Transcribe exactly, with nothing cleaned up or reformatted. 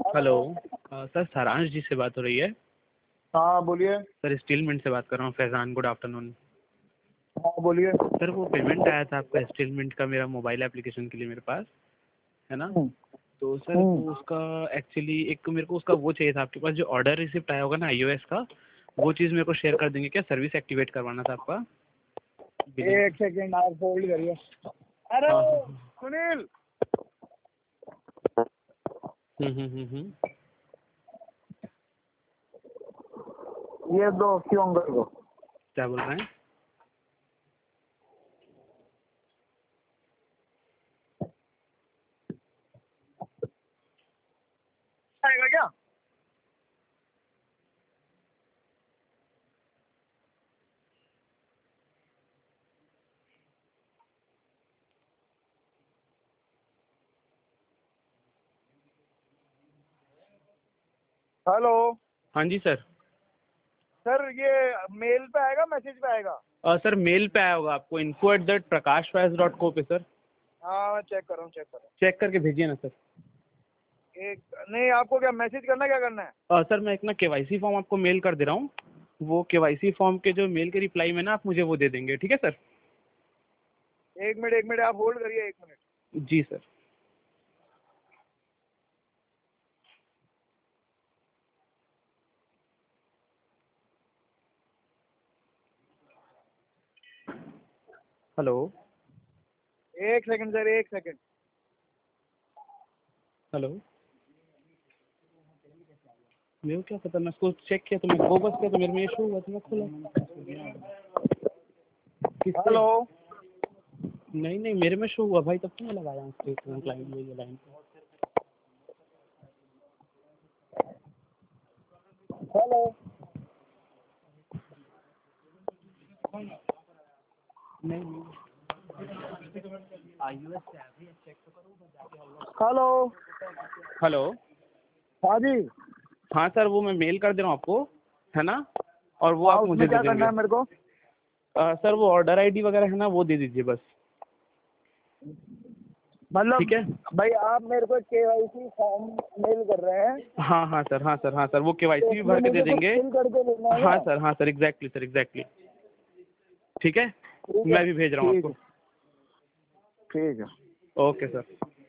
Hello अ, sir सारांश जी से बात हो रही है? हाँ बोलिए। सर स्टील मिंट से बात कर रहा हूँ, फैज़ान। Good afternoon. हाँ बोलिए। सर वो पेमेंट आया था आपका स्टील मिंट का मेरा मोबाइल एप्लीकेशन के लिए मेरे पास, है ना? हम्म, तो सर हम्म। वो उसका एक्चुअली एक मेरे को उसका वो चाहिए था, आपके पास जो ऑर्डर रिसिप्ट आया होगा ना आईओएस का, वो चीज़ मेरे को शेयर कर देंगे क्या? सर्विस एक्टिवेट करवाना था आपका बिलिंग। एक सेकंड आप होल्ड करिए। अरे हाँ हाँ हाँ। सुनील, हम्म हम्म हम्म हम्म। ये दो क्यों कर दो। क्या बोल रहे हैं? आएगा क्या? हेलो हाँ जी सर। सर, ये मेल पे आएगा मैसेज पे आएगा? अ, सर मेल पे आया होगा आपको, info at the Prakash Faiz dot co पे सर। हाँ मैं चेक कर रहा हूँ चेक कर रहा चेक करके भेजिए ना सर। हूँ। एक नहीं, आपको क्या मैसेज करना है, क्या करना है? अ, सर मैं एक ना केवाईसी फॉर्म आपको मेल कर दे रहा हूँ, वो केवाईसी फॉर्म के जो मेल के रिप्लाई में ना आप मुझे वो दे देंगे, ठीक है सर? एक मिनट एक मिनट आप होल्ड करिए, एक मिनट। जी सर। हेलो एक सेकंड सर, एक सेकंड। हेलो। मेरे को क्या पता, मैं उसको चेक किया तो मैं वो बस किया तो मेरे में इशू हुआ तो मैं खोला। किससे? हेलो नहीं नहीं, मेरे में शो हुआ भाई, तब तो मैं लगाया हूँ स्टेटमेंट लाइन ये लाइन पे। हेलो नहीं नहीं आईओएस से आ गई, चेक तो करो। हेलो। हेलो। हाँ जी। हाँ सर, वो मैं मेल कर दे रहा हूँ आपको, है ना? और वो हाँ आप मुझे उसमें दे क्या करना देंगे। है मेरे को? अ, सर वो ऑर्डर आईडी वगैरह है ना, वो दे दीजिए बस। मतलब ठीक है। भाई आप मेरे को केवाईसी फॉर्म मेल कर रहे हैं हाँ हाँ सर, हाँ सर, हाँ सर, वो तो केवाईसी भी उसमें भर के दे मुझे कुछ देंगे। फिल करके लेना है हाँ क्या? सर, हाँ सर, एग्जैक्टली सर, एग्जैक्टली। ठीक है, ठीक है मैं भी भेज रहा हूँ ठीक आपको। है ठीक है। Okay sir.